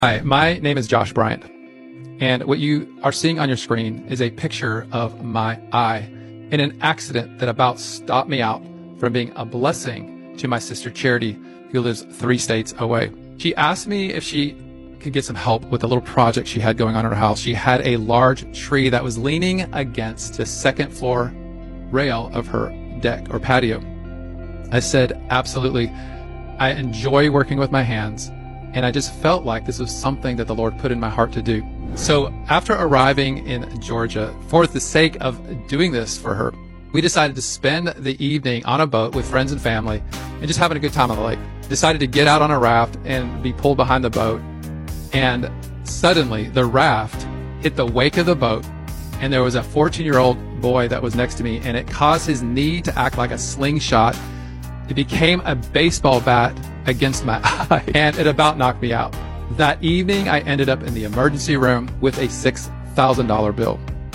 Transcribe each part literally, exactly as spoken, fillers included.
Hi, my name is Josh Bryant, and what you are seeing on your screen is a picture of my eye in an accident that about stopped me out from being a blessing to my sister Charity, who lives three states away. She asked me if she could get some help with a little project she had going on in her house. She had a large tree that was leaning against the second floor rail of her deck or patio. I said, absolutely. I enjoy working with my hands. And I just felt like this was something that the Lord put in my heart to do. So after arriving in Georgia, for the sake of doing this for her, we decided to spend the evening on a boat with friends and family and just having a good time on the lake. Decided to get out on a raft and be pulled behind the boat. And suddenly the raft hit the wake of the boat, and there was a fourteen-year-old boy that was next to me, and it caused his knee to act like a slingshot. It became a baseball bat against my eye, and it about knocked me out. That evening, I ended up in the emergency room with a six thousand dollar bill.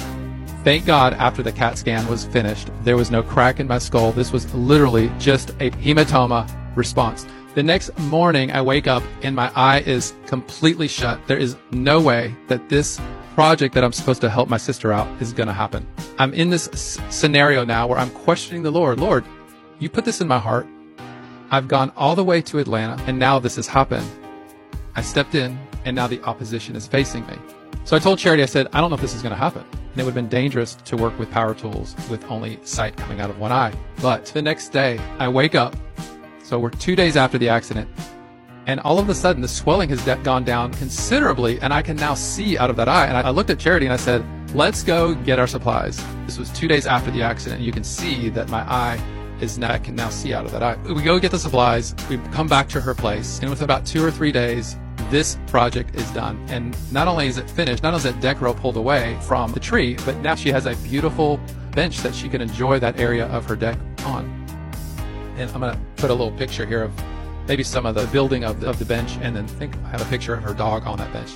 Thank God, after the CAT scan was finished, there was no crack in my skull. This was literally just a hematoma response. The next morning, I wake up and my eye is completely shut. There is no way that this project that I'm supposed to help my sister out is going to happen. I'm in this s- scenario now where I'm questioning the Lord. Lord, you put this in my heart. I've gone all the way to Atlanta, and now this has happened. I stepped in, and now the opposition is facing me. So I told Charity, I said, I don't know if this is going to happen. And it would have been dangerous to work with power tools with only sight coming out of one eye. But the next day, I wake up. So we're two days after the accident, and all of a sudden, the swelling has de- gone down considerably, and I can now see out of that eye. And I, I looked at Charity, and I said, let's go get our supplies. This was two days after the accident, and you can see that my eye is now, I can now see out of that eye. We go get the supplies, we come back to her place, and within about two or three days, this project is done. And not only is it finished, not only is that deck row pulled away from the tree, but now she has a beautiful bench that she can enjoy that area of her deck on. And I'm gonna put a little picture here of maybe some of the building of the, of the bench, and then think I have a picture of her dog on that bench.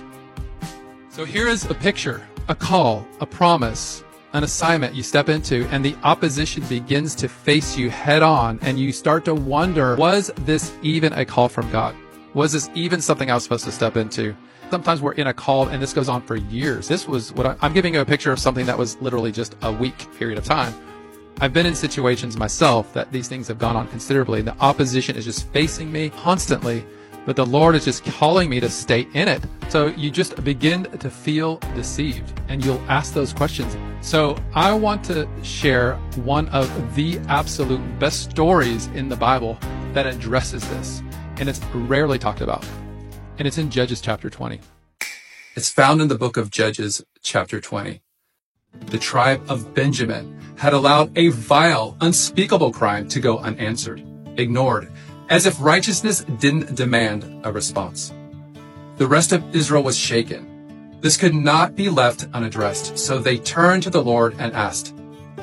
So here is a picture, a call, a promise, an assignment you step into, and the opposition begins to face you head on, and you start to wonder, was this even a call from God? Was this even something I was supposed to step into? Sometimes we're in a call and this goes on for years. This was what I, I'm giving you a picture of something that was literally just a week period of time. I've been in situations myself that these things have gone on considerably. The opposition is just facing me constantly, but the Lord is just calling me to stay in it. So you just begin to feel deceived, and you'll ask those questions. So I want to share one of the absolute best stories in the Bible that addresses this, and it's rarely talked about. And it's in Judges chapter twenty. It's found in the book of Judges chapter twenty. The tribe of Benjamin had allowed a vile, unspeakable crime to go unanswered, ignored, as if righteousness didn't demand a response. The rest of Israel was shaken. This could not be left unaddressed, so they turned to the Lord and asked,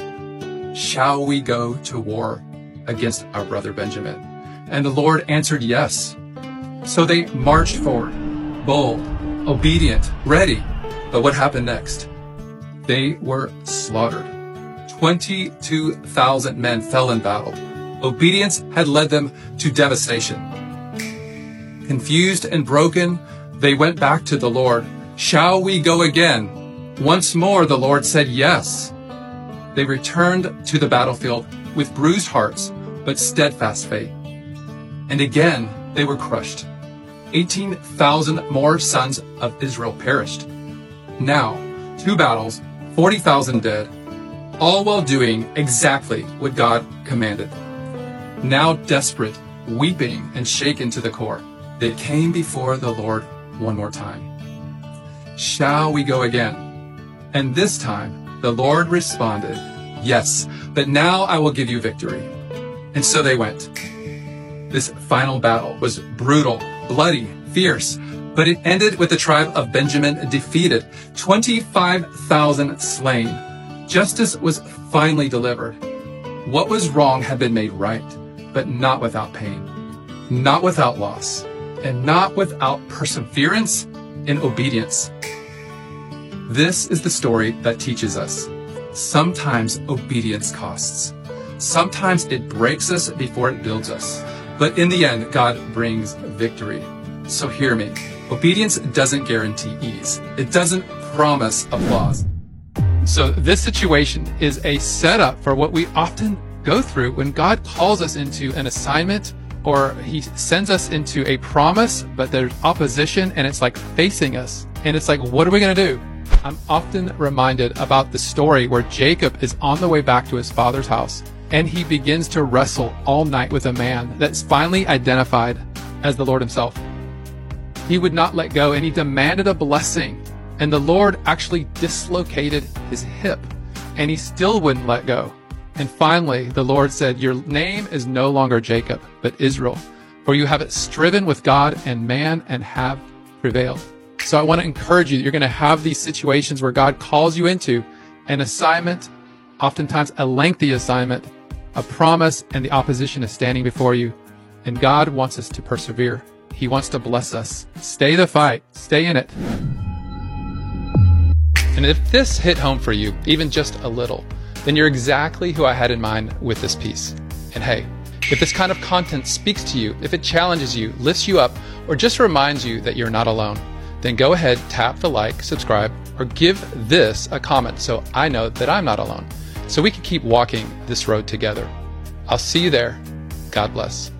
"Shall we go to war against our brother Benjamin?" And the Lord answered yes. So they marched forward, bold, obedient, ready. But what happened next? They were slaughtered. twenty-two thousand men fell in battle. Obedience had led them to devastation. Confused and broken, they went back to the Lord. "Shall we go again?" Once more, the Lord said yes. They returned to the battlefield with bruised hearts, but steadfast faith. And again, they were crushed. eighteen thousand more sons of Israel perished. Now, two battles, forty thousand dead, all while doing exactly what God commanded. Now desperate, weeping, and shaken to the core, they came before the Lord one more time. "Shall we go again?" And this time, the Lord responded, "Yes, but now I will give you victory." And so they went. This final battle was brutal, bloody, fierce, but it ended with the tribe of Benjamin defeated, twenty-five thousand slain. Justice was finally delivered. What was wrong had been made right, but not without pain, not without loss, and not without perseverance and obedience. This is the story that teaches us. Sometimes obedience costs. Sometimes it breaks us before it builds us. But in the end, God brings victory. So hear me. Obedience doesn't guarantee ease. It doesn't promise applause. So this situation is a setup for what we often go through when God calls us into an assignment, or he sends us into a promise, but there's opposition and it's like facing us. And it's like, what are we going to do? I'm often reminded about the story where Jacob is on the way back to his father's house, and he begins to wrestle all night with a man that's finally identified as the Lord himself. He would not let go, and he demanded a blessing. And the Lord actually dislocated his hip, and he still wouldn't let go. And finally, the Lord said, your name is no longer Jacob, but Israel, for you have striven with God and man and have prevailed. So I want to encourage you that you're going to have these situations where God calls you into an assignment, oftentimes a lengthy assignment, a promise, and the opposition is standing before you. And God wants us to persevere. He wants to bless us. Stay the fight. Stay in it. And if this hit home for you, even just a little, then you're exactly who I had in mind with this piece. And hey, if this kind of content speaks to you, if it challenges you, lifts you up, or just reminds you that you're not alone, then go ahead, tap the like, subscribe, or give this a comment so I know that I'm not alone, so we can keep walking this road together. I'll see you there. God bless.